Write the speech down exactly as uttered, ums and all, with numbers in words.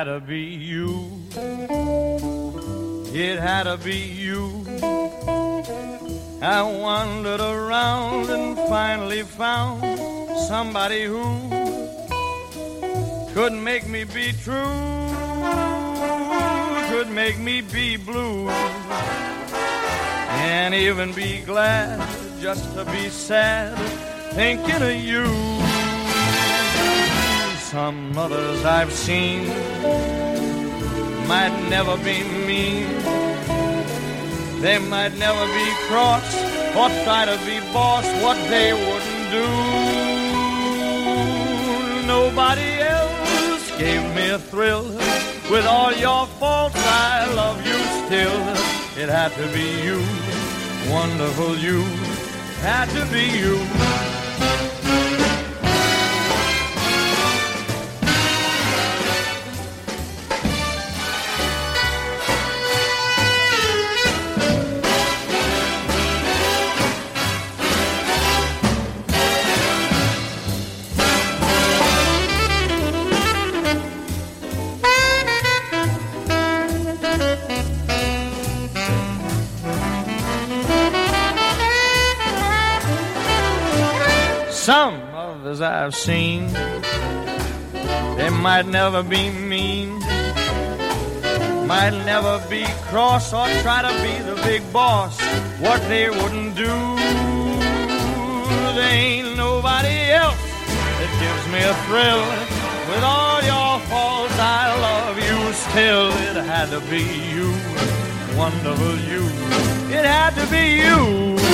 had to be you. It had to be you. I wandered around and finally found somebody who could make me be true, could make me be blue, and even be glad just to be sad thinking of you. Some others I've seen might never be mean, they might never be cross or try to be boss, what they wouldn't do. Nobody else gave me a thrill. With all your faults, I love you still. It had to be you, wonderful you, had to be you. Some others I've seen, they might never be mean, might never be cross or try to be the big boss, what they wouldn't do. There ain't nobody else that gives me a thrill. With all your faults, I love you still. It had to be you, wonderful you. It had to be you.